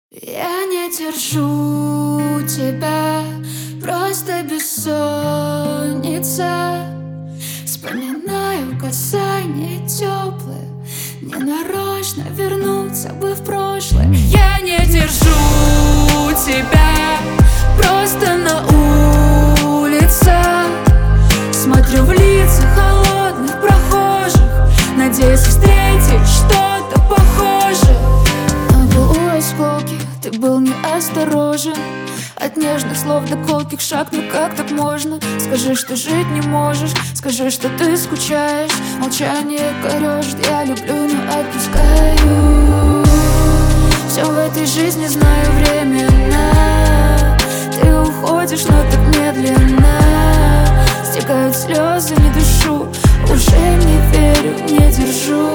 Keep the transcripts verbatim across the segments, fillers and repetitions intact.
Я не держу тебя, просто бессонница. Вспоминаю касание теплое, ненарочно вернуться бы в прошлое. Я не держу тебя, просто на улицах смотрю в лица холодных прохожих, надеюсь встретить что-то похожее. Но был у осколки, ты был неосторожен. От нежных слов до колких шаг, ну как так можно? Скажи, что жить не можешь, скажи, что ты скучаешь. Молчание корежит, я люблю, но отпускаю. Все в этой жизни знаю временно. Ты уходишь, но так медленно. Стекают слезы, не дышу, уже не верю, не держу.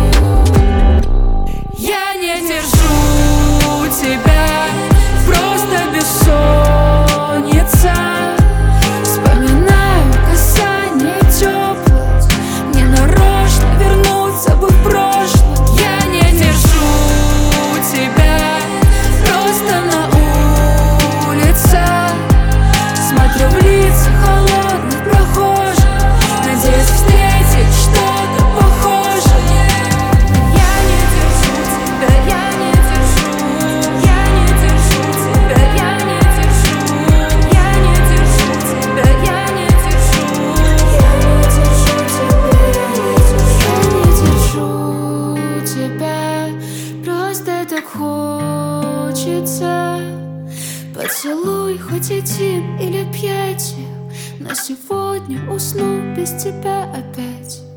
Я не держу тебя, просто бессонница. Вспоминаю касание теплое, ненарочно вернуться бы в прошлое. Я не держу тебя, просто на улицах смотрю в лица холодных прохожих, надеюсь встретить что-то похожее. Я не держу тебя, я не держу. Я не держу тебя, я не держу. Я не держу тебя, я не держу. Я не держу тебя, я не держу тебя. Просто так хочется поцелуй, хоть один или пять, но сегодня усну без тебя опять.